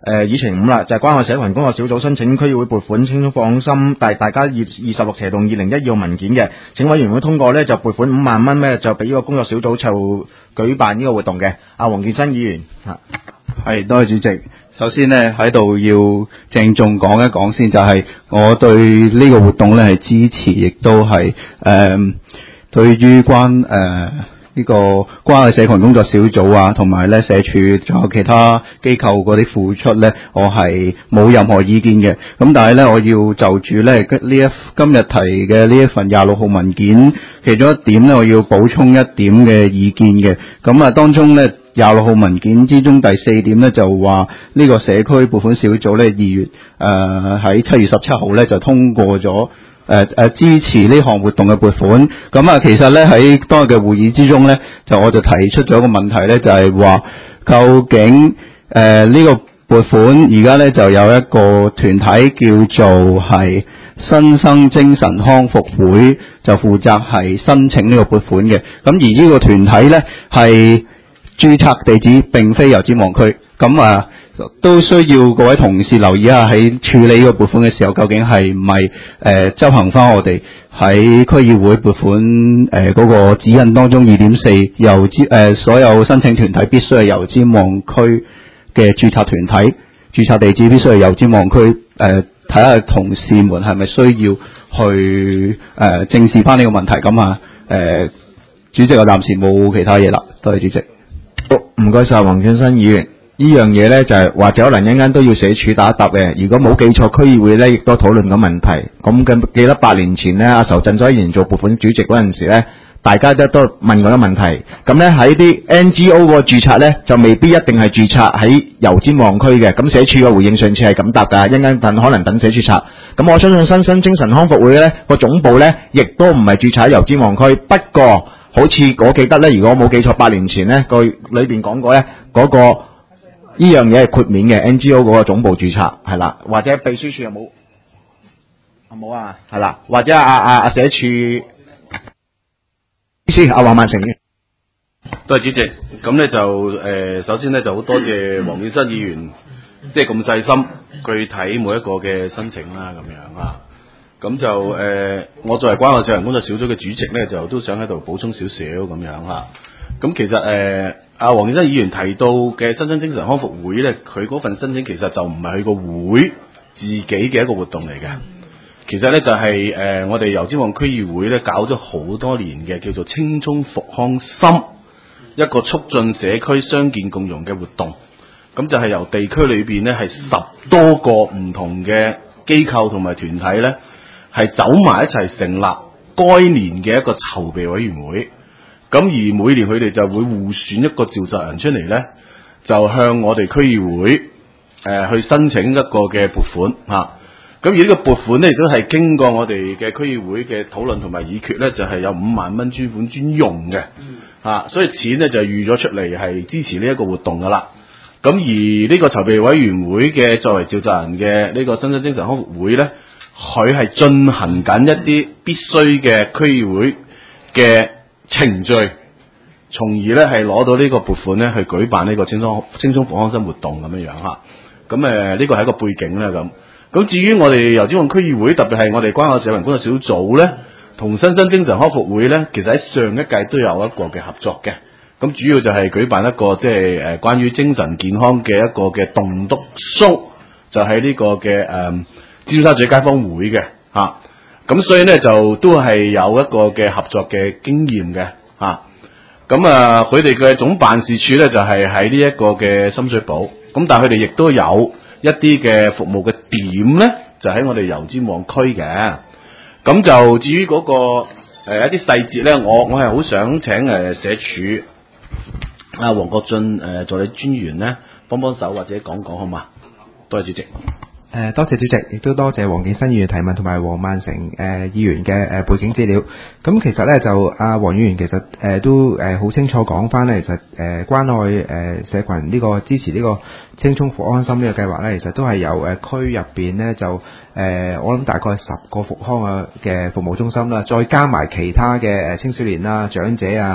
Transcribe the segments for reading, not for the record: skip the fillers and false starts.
議程5啦，就係關愛社群工作小組申請區議會撥款青蔥放心，大家26/2012號文件嘅，請委員會通過呢，就撥款5萬蚊呢，就俾呢個工作小組就舉辦呢個活動嘅。黃健新議員係，多謝主席。首先呢，喺度要鄭重講一講先，就係我對呢個活動呢係支持，亦都係對於呢個關愛社群工作小組啊，同埋咧社署仲有其他機構嗰啲付出咧，我係冇任何意見嘅。咁但係咧，我要就住咧今日提嘅呢一份26號文件，其中一點咧，我要補充一點嘅意見嘅。咁啊，當中咧26號文件之中第4點咧就話呢個社區撥款小組咧喺7月17號咧就通過咗。支持呢項活動嘅撥款，咁啊，其實咧喺當日嘅會議之中咧，我就提出咗一個問題咧，就係話究竟呢個撥款而家咧就有一個團體叫做係新生精神康復會，就負責係申請呢個撥款嘅，咁而呢個團體咧係註冊地址並非油尖旺區，咁啊。都需要各位同事留意一下喺處理呢個撥款嘅時候，究竟係唔係執行翻我哋喺區議會撥款嗰個指引當中2.4所有申請團體必須係油尖旺區嘅註冊團體，註冊地址必須係油尖旺區。睇下同事們係咪需要去正視翻呢個問題咁啊？主席，我暫時冇其他嘢啦，多謝主席。 好，唔該晒黃健新議員。呢樣嘢呢，就係或者可能一陣間都要社署打一答嘅。如果冇記錯，區議會呢亦都討論緊問題。咁記得8年前呢，阿仇振所議員做撥款主席嗰陣時呢，大家都問過一個問題。咁呢喺啲 NGO 個註冊呢，就未必一定係註冊喺油尖旺區嘅。咁社署嘅回應上次係咁答㗎，一陣間可能等社署查。咁我相信新生精神康復會呢個總部呢，亦都唔係註冊喺油尖旺區。不過好似我記得呢，如果我冇記錯，8年前呢個裏邊講過呢嗰個。呢樣嘢係豁免嘅 NGO 嗰個總部註冊係啦，或者秘書處有冇？冇啊，係啦，或者社署先黃萬成嘅。 多謝主席，咁咧就首先咧就好多謝黃健新議員，即係咁細心去睇每一個嘅申請啦，咁樣啊。咁就我作為關愛社群工作小組嘅主席咧，就都想喺度補充少少咁樣嚇。咁其實黃健新議員提到嘅新生精神康復會咧，佢嗰份申請其實就唔係佢個會自己嘅一個活動嚟嘅。其實咧就係我哋油尖旺區議會咧搞咗好多年嘅叫做青蔥復康心，一個促進社區傷健共融嘅活動。咁就係由地區裏邊咧係10多個唔同嘅機構同埋團體咧係走埋一齊成立該年嘅一個籌備委員會。咁而每年佢哋就會互選一個召集人出嚟咧，就向我哋區議會去申請一個嘅撥款嚇。咁而呢個撥款咧亦都係經過我哋嘅區議會嘅討論同埋議決咧，就係有5萬蚊專款專用嘅嚇，所以錢咧就預咗出嚟係支持呢一個活動噶啦。咁而呢個籌備委員會嘅作為召集人嘅呢個新生精神康復會咧，佢係進行緊一啲必須嘅區議會嘅程序，從而咧係攞到呢個撥款咧去舉辦呢個青蔥復康心活動咁樣樣嚇。咁呢個係一個背景啦咁。咁至於我哋油尖旺區議會，特別係我哋關愛社群工作小組咧，同新生精神康復會咧，其實喺上一屆都有一個嘅合作嘅。咁主要就係舉辦一個即係關於精神健康嘅一個嘅棟篤 show，就喺呢個嘅尖沙咀街坊會嘅嚇。咁所以咧就都係有一個嘅合作嘅經驗嘅嚇。咁佢哋嘅總辦事處咧就係喺呢一個嘅深水埗。咁但係佢哋亦都有一啲嘅服務嘅點咧，就喺我哋油尖旺區嘅。咁就至於嗰個一啲細節咧，我係好想請社署黃國俊助理專員咧幫手或者講講好嘛？多謝主席。 多謝主席，亦都多謝黃健新議員提問同埋黃萬成議員嘅背景資料。咁其實咧就黃議員其實都好清楚講翻咧，其實關愛社群呢個支持呢個青蔥復康心呢個計劃咧，其實都係由區入邊咧就我諗大概10個復康嘅服務中心啦，再加埋其他嘅青少年啦、長者啊、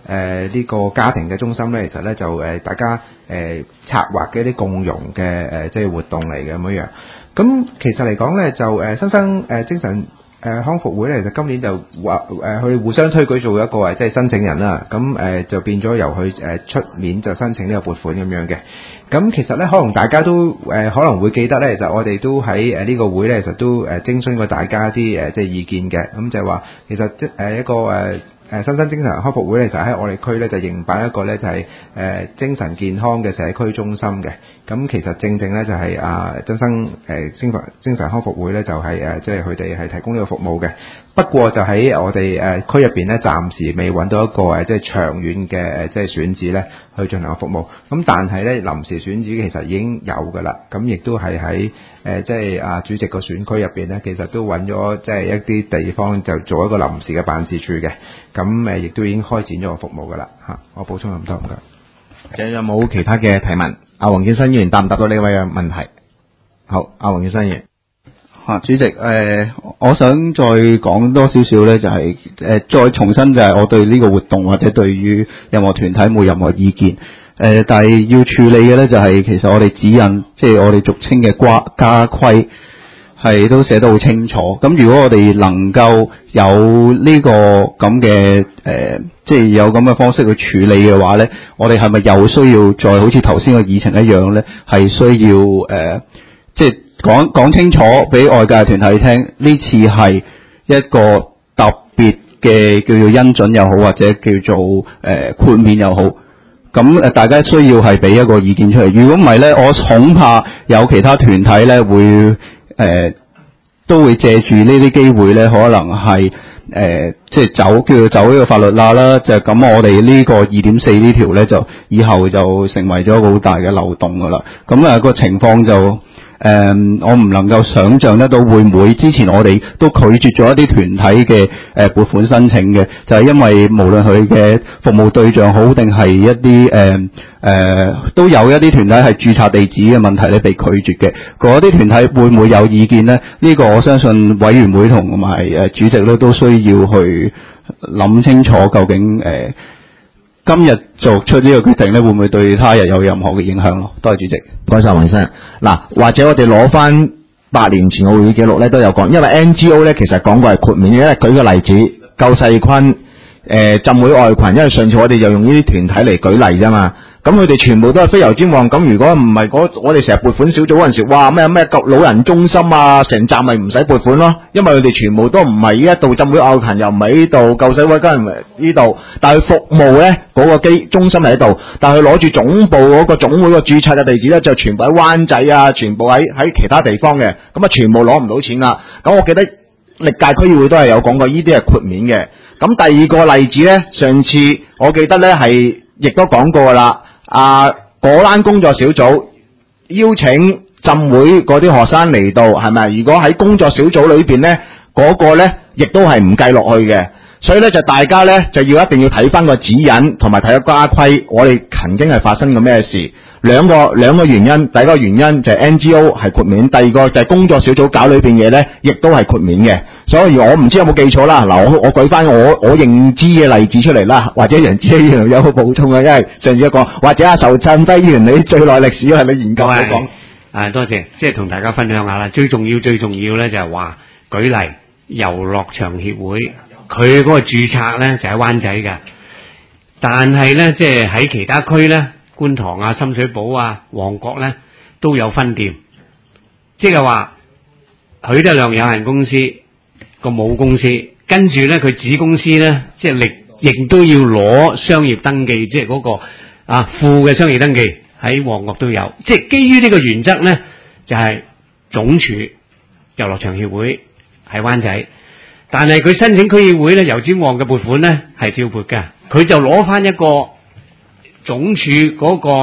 呢個家庭嘅中心咧，其實咧就大家策劃嘅一啲共融嘅即係活動嚟嘅咁樣。咁其實嚟講咧，就新生精神康復會咧，其實今年就去互相推舉做一個即係申請人啦。咁就變咗由佢出面就申請呢個撥款咁樣嘅。咁其實咧，可能大家都可能會記得咧，其實我哋都喺呢個會咧，其實都徵詢過大家啲即係意見嘅。咁就係話其實一個新生精神康復會咧，就喺我哋區咧就營辦一個咧就係精神健康嘅社區中心嘅。咁其實正咧就係新生精神康復會咧就係即係佢哋係提供呢個服務嘅。不過就喺我哋區入邊咧，暫時未揾到一個即係長遠嘅即係選址咧去進行服務。咁但係咧臨時選址其實已經有㗎啦。咁亦都係喺即係主席個選區入邊咧，其實都揾咗即係一啲地方就做一個臨時嘅辦事處嘅。咁亦都已經開展咗個服務㗎啦嚇。我補充咁多唔該。 仲有冇其他嘅提問？阿黃建新議員答唔答到呢位嘅問題？好，阿黃建新議員。 主席，我想再講多少少咧，就係再重申就係我對呢個活動或者對於任何團體冇任何意見。但係要處理嘅咧就係其實我哋指引，即係我哋俗稱嘅家規，係都寫得好清楚。咁如果我哋能夠有呢個咁嘅即係有咁嘅方式去處理嘅話咧，我哋係咪又需要再好似頭先個議程一樣咧？係需要即係講清楚俾外界團體聽，呢次係一個特別嘅叫做恩准又好，或者叫做豁免又好。咁大家需要係俾一個意見出嚟。如果唔係咧，我恐怕有其他團體咧會都會借住呢啲機會咧，可能係即係叫做走呢個法律罅啦。就咁，我哋呢個2.4呢條咧，就以後就成為咗一個好大嘅漏洞噶啦。咁個情況就我唔能夠想像得到會唔會之前我哋都拒絕咗一啲團體嘅撥款申請嘅，就係因為無論佢嘅服務對象好定係一啲都有一啲團體係註冊地址嘅問題咧被拒絕嘅。嗰啲團體會唔會有意見呢？呢個我相信委員會同埋主席咧都需要去諗清楚，究竟今日做出呢個決定咧，會唔會對他日有任何嘅影響咯？多謝主席。 唔該曬黃生。嗱，或者我哋攞翻8年前嘅會議記錄咧都有講，因為 NGO 咧其實講過係豁免嘅。因為舉個例子，救世坤、浸會愛群，因為上次我哋就用呢啲團體嚟舉例啫嘛。咁佢哋全部都係飛油尖旺，咁如果唔係我哋成日撥款小組嗰陣時，哇咩老人中心啊，成站咪唔使撥款咯，因為佢哋全部都唔係呢一度浸會愛群，又唔係呢度救世威跟唔係呢度，但係服務咧嗰個中心喺度，但係佢攞住總部嗰個總會個註冊嘅地址咧，就全部喺灣仔啊，全部喺其他地方嘅，咁啊全部攞唔到錢啦。咁我記得歷屆區議會都係有講過，呢啲係豁免嘅。咁第二個例子咧，上次我記得咧係亦都講過啦。果欄工作小組邀請浸會嗰啲學生嚟到，係咪？如果喺工作小組裏邊咧，嗰個咧亦都係唔計落去嘅。所以咧就大家咧就一定要睇翻個指引，同埋睇個家規。我哋曾經係發生過咩事？兩個原因。第一個原因就係 NGO 係豁免，第二個就係工作小組搞裏邊嘢咧，亦都係豁免嘅。所以我唔知有冇記錯啦。嗱，我舉翻我認知嘅例子出嚟啦，或者楊子希議員有個補充啊，因為上次講，或者阿仇振輝議員你最耐歷史係你研究嚟講。 多謝，即係同大家分享下啦。最重要咧就係話，舉例遊樂場協會，佢嗰個註冊咧就喺灣仔嘅，但係咧即係喺其他區咧，觀塘啊、深水埗啊、旺角咧都有分店，即係話許德亮有限公司個母公司，跟住咧佢子公司咧即係亦都要攞商業登記，即係嗰個副嘅商業登記喺旺角都有。即係基於呢個原則咧，就係總署遊樂場協會喺灣仔。但係佢申請區議會咧，油尖旺嘅撥款咧係照撥嘅，佢就攞翻一個總署嗰個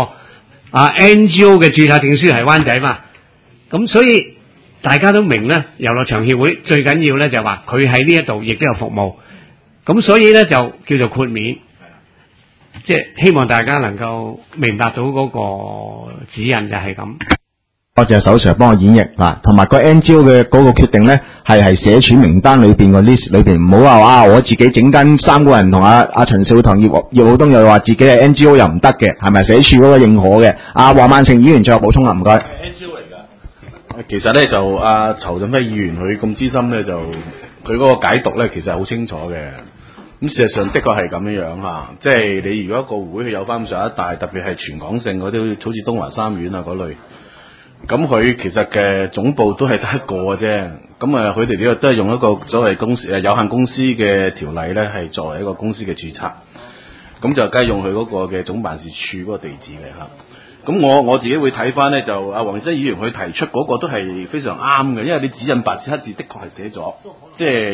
NGO 嘅註冊證書係灣仔嘛，咁所以大家都明咧，遊樂場協會最緊要咧就係話佢喺呢一度亦都有服務，咁所以咧就叫做豁免，即係希望大家能夠明白到嗰個指引就係咁。 多謝手 Sir 幫我演繹嗱，同埋個 NGO 嘅嗰個決定咧，係社署名單裏邊個 list 裏邊，唔好話我自己整間3個人同阿陳少棠、葉浩東又話自己係 NGO 又唔得嘅，係咪社署嗰個認可嘅？黃萬成議員最後補充啊，唔該。 NGO 嚟㗎。其實咧就仇振輝議員佢咁資深咧，就佢嗰個解讀咧其實好清楚嘅。咁事實上的確係咁樣嚇，即係你如果一個會佢有翻咁上一大，特別係全港性嗰啲，好似東華三院啊嗰類。咁佢其實嘅總部都係得一個嘅啫，咁佢哋呢個都係用一個所謂有限公司嘅條例咧，係作為一個公司嘅註冊，咁就梗係用佢嗰個嘅總辦事處嗰個地址嘅嚇。咁我自己會睇翻咧，就黃健新議員佢提出嗰個都係非常啱嘅，因為你指引白紙黑字的確係寫咗，即係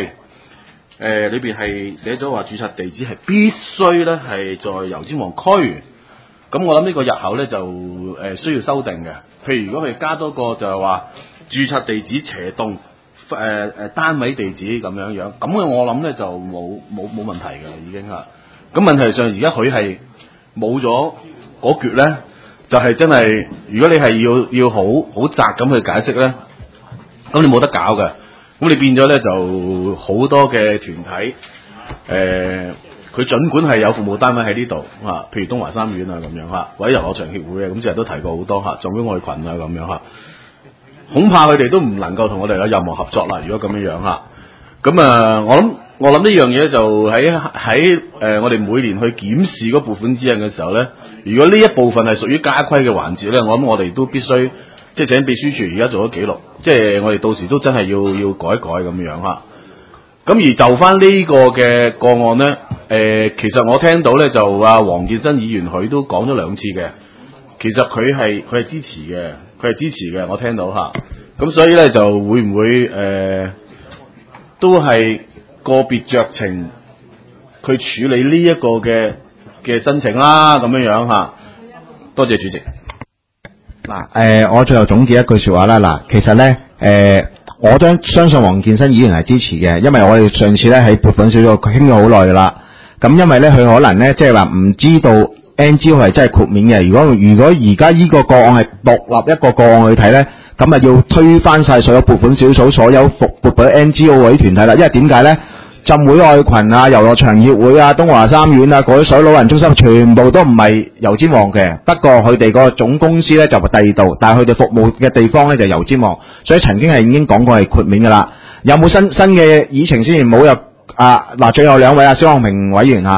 2.4，裏邊係寫咗話註冊地址係必須咧係在油尖旺區。咁我諗呢個日後咧就需要修訂嘅。譬如如果佢加多個就係話註冊地址斜洞單位地址咁樣樣，咁我諗咧就冇問題㗎啦已經嚇。咁問題上而家佢係冇咗嗰橛咧，就係真係如果你係要好窄咁去解釋咧，咁你冇得搞嘅。咁你變咗咧就好多嘅團體佢儘管係有服務單位喺呢度譬如東華三院啊咁樣或者遊樂場協會啊，咁成日都提過好多仲俾愛群啊咁樣恐怕佢哋都唔能夠同我哋有任何合作啦。如果咁樣咁我諗呢樣嘢就喺我哋每年去檢視嗰撥款指引嘅時候咧，如果呢一部分係屬於家規嘅環節咧，我諗我哋都必須即係請秘書處而家做咗記錄，即係我哋到時都真係要改一改咁樣咁而就翻呢個嘅個案咧，其實我聽到咧就黃健新議員佢都講咗2次嘅，其實佢係支持嘅，我聽到咁所以咧就會唔會都係個別酌情去處理呢一個嘅申請啦，咁樣多謝主席。 我最後總結一句說話啦，其實咧我相信黃健新議員係支持嘅，因為我哋上次咧喺撥款小組傾咗好耐噶啦。咁因為咧佢可能咧即係話唔知道 NGO 係真係豁免嘅。如果而家呢個個案係獨立一個個案去睇咧，咁啊要推翻晒所有撥款小組所有撥俾 NGO 嗰啲團體啦。因為點解咧？浸會愛群遊樂場協會東華三院嗰啲所有老人中心全部都唔係油尖旺嘅，不過佢哋個總公司咧就係第二度，但係佢哋服務嘅地方咧就油尖旺，所以曾經係已經講過係豁免噶啦。有冇新嘅議程先？冇入最後2位蕭漢平委員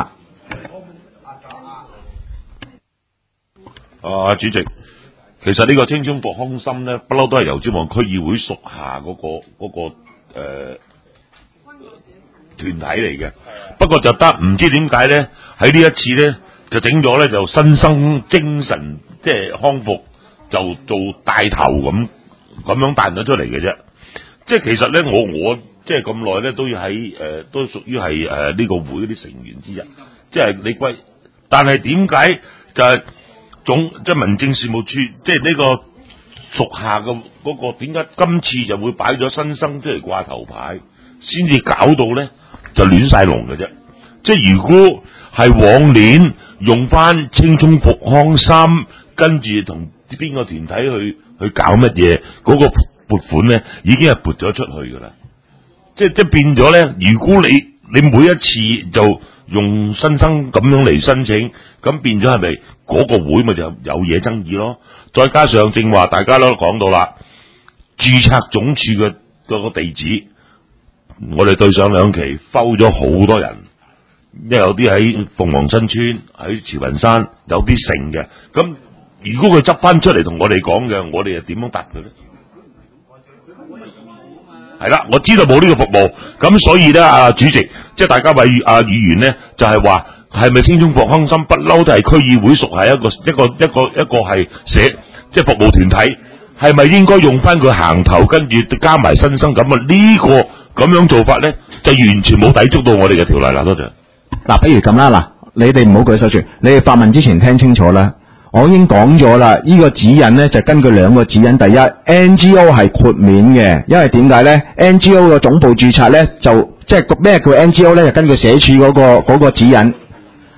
主席，其實呢個青春復康心咧，不嬲都係油尖旺區議會屬下嗰個團體嚟嘅，不過就得唔知點解咧，喺呢一次咧就整咗咧就新生精神即係康復就做帶頭咁樣彈咗出嚟嘅啫。即係其實咧我即係咁耐咧都要喺都屬於係呢個會啲成員之一，即係你歸，但係點解就係即係民政事務處即係呢個屬下嘅嗰個點解今次就會擺咗新生出嚟掛頭牌，先至搞到咧？就亂晒龍嘅啫，即係如果係往年用翻青葱復康心，跟住同邊個團體去搞乜嘢，嗰個撥款咧已經係撥咗出去噶啦，即係變咗咧。如果你每一次就用新生咁樣嚟申請，咁變咗係咪嗰個會咪就有嘢爭議咯？再加上正話大家都講到啦，註冊總署嘅嗰個地址。我哋對上2期收咗好多人，因為有啲喺鳳凰新村、喺慈雲山，有啲城嘅。咁如果佢執翻出嚟同我哋講嘅，我哋又點樣答佢咧？係啦，我知道冇呢個服務，咁所以咧，主席，即係大家議員咧，就係話係咪青春復康心不嬲都係區議會屬下一個係即係服務團體，係咪應該用翻佢行頭，跟住加埋新生咁啊？呢個咁樣做法咧，就完全冇抵觸到我哋嘅條例啦。多謝。 不如咁啦，你哋唔好舉手住，你哋發問之前聽清楚啦。我已經講咗啦，呢個指引咧就根據2個指引。第一 ，NGO 係豁免嘅，因為點解咧 ？NGO 個總部註冊咧就即係咩叫 NGO 咧？就根據社署嗰個指引。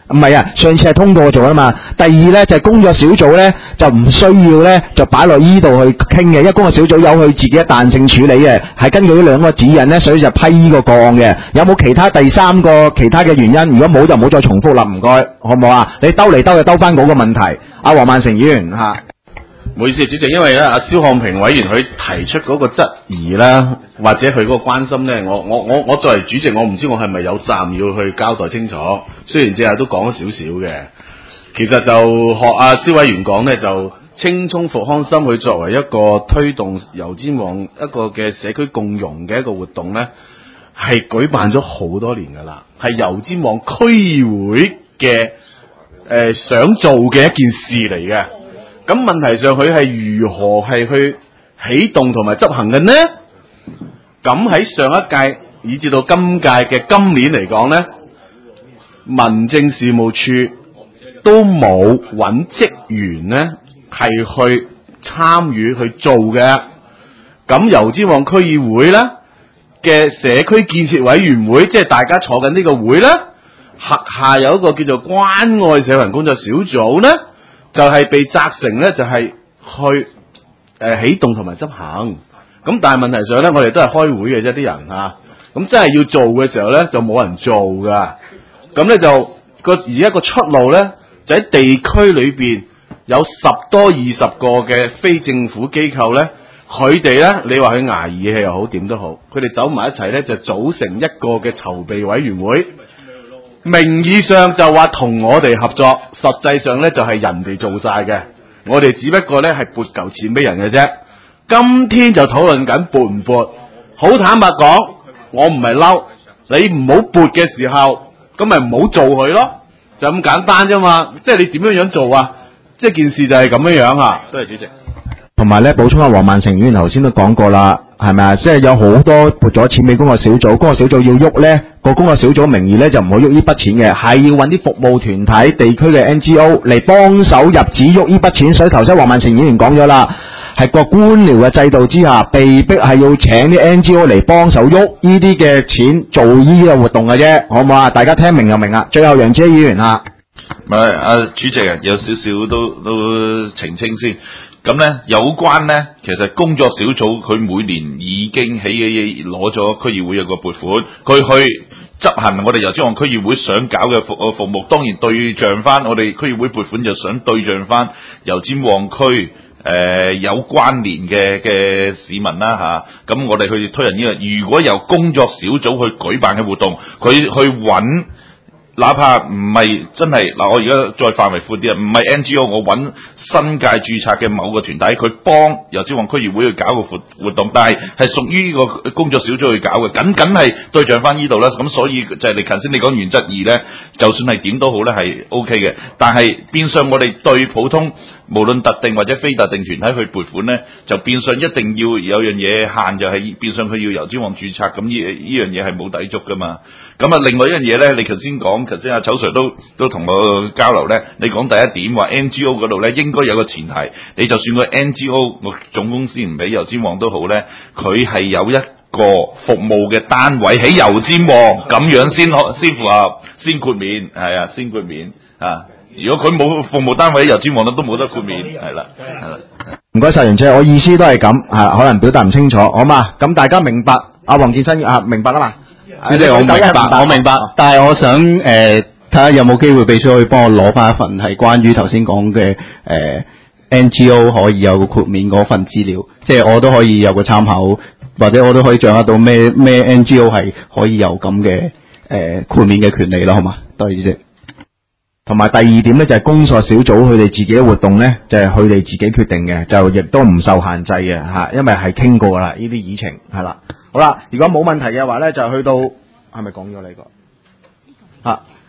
唔係啊，上次係通過咗啊嘛。第二咧就係工作小組咧就唔需要咧就擺落依度去傾嘅，因為工作小組有佢自己嘅彈性處理嘅，係根據呢兩個指引咧，所以就批依個個案嘅。有冇其他第三個其他嘅原因？如果冇就唔好再重複啦，唔該，好唔好啊？你兜嚟兜去兜翻嗰個問題。阿黃萬成議員嚇。 唔好意思，主席，因為咧阿蕭漢平委員佢提出嗰個質疑啦，或者佢嗰個關心咧，我作為主席，我唔知我係咪有責任要去交代清楚。雖然只係都講咗少少嘅，其實就學阿蕭委員講咧，就青蔥復康心佢作為一個推動油尖旺一個嘅社區共融嘅一個活動咧，係舉辦咗好多年㗎啦，係油尖旺區議會嘅想做嘅一件事嚟嘅。咁問題上佢係如何係去起動同埋執行嘅呢？咁喺上一屆以至到今屆嘅今年嚟講呢，民政事務處都冇揾職員呢係去參與去做嘅。咁油尖旺區議會呢嘅社區建設委員會，即係大家坐緊呢個會呢，轄下有一個叫做關愛社群工作小組呢，就係被責成咧，就係去起動同埋執行。咁但係問題上咧，我哋都係開會嘅啫，啲人嚇。咁真係要做嘅時候咧，就冇人做噶。咁咧就而家個出路咧，就喺地區裏邊有10多20個嘅非政府機構咧，佢哋咧，你話佢捱義氣又好，點都好，佢哋走埋一齊咧，就組成一個嘅籌備委員會。名義上就話同我哋合作，實際上咧就係人哋做晒嘅，我哋只不過咧係撥嚿錢俾人嘅啫。今天就討論緊撥唔撥，好坦白講，我唔係嬲，你唔好撥嘅時候，咁咪唔好做佢咯，就咁簡單啫嘛。即係你點樣做啊？即係件事就係咁樣啊。多謝主席。 同埋咧，補充下黃萬成議員頭先都講過啦，係咪啊？即係有好多撥咗錢俾工作小組，工作小組要喐咧，個工作小組名義咧就唔好喐呢筆錢嘅，係要揾啲服務團體、地區嘅 NGO 嚟幫手入紙喐呢筆錢。所以頭先黃萬成議員講咗啦，係個官僚嘅制度之下，被逼係要請啲 NGO 嚟幫手喐呢啲嘅錢做呢個活動嘅啫，好唔好啊？大家聽明就明啦。最後楊子議員啊， 唔係阿主席啊，有少少都澄清先。咁咧，有關咧，其實工作小組佢每年已經攞咗區議會有個撥款，佢去執行我哋油尖旺區議會想搞嘅服務，當然對象翻我哋區議會撥款就想對象翻油尖旺區有關聯嘅市民啦嚇。咁我哋去推人呢個，如果由工作小組去舉辦嘅活動，佢去揾。哪怕唔係真係嗱，我而家再範圍闊啲啊，唔係 NGO， 我揾新界註冊嘅某個團體，佢幫油尖旺區議會去搞個活動，但係屬於呢個工作小組去搞嘅，僅係對象翻呢度啦。咁所以就係你頭先你講原則2咧，就算係點都好咧，係 OK 嘅。但係變相我哋對普通無論特定或者非特定團體去撥款咧，就變相一定要有樣嘢限，就係變相佢要油尖旺註冊，咁呢樣嘢係冇抵觸噶嘛。咁啊，另外一樣嘢咧，你頭先講。頭先阿丑 Sir 都同我交流咧，你講第一點話 NGO 嗰度咧應該有個前提，你就算個 NGO 個總公司唔俾油尖旺都好咧，佢係有一個服務嘅單位喺油尖旺，咁樣先符合先豁免，係啊，先豁免啊！如果佢冇服務單位喺油尖旺都冇得豁免，係啦。 唔該晒，楊姐，我意思都係咁，可能表達唔清楚，好嘛？咁大家明白？阿黃建新明白啦嘛？ 主席，我明白，但係我想睇下有冇機會秘書可以幫我攞翻一份係關於頭先講嘅NGO 可以有個豁免嗰份資料，即係我都可以有個參考，或者我都可以掌握到咩 NGO 係可以有咁嘅豁免嘅權利啦，好嘛？多謝主席。 同埋第二點咧，就係工作小組佢哋自己嘅活動咧，就係佢哋自己決定嘅，就亦都唔受限制嘅嚇，因為係傾過啦，呢啲議程係啦。好啦，如果冇問題嘅話咧，就去到係咪講咗呢個？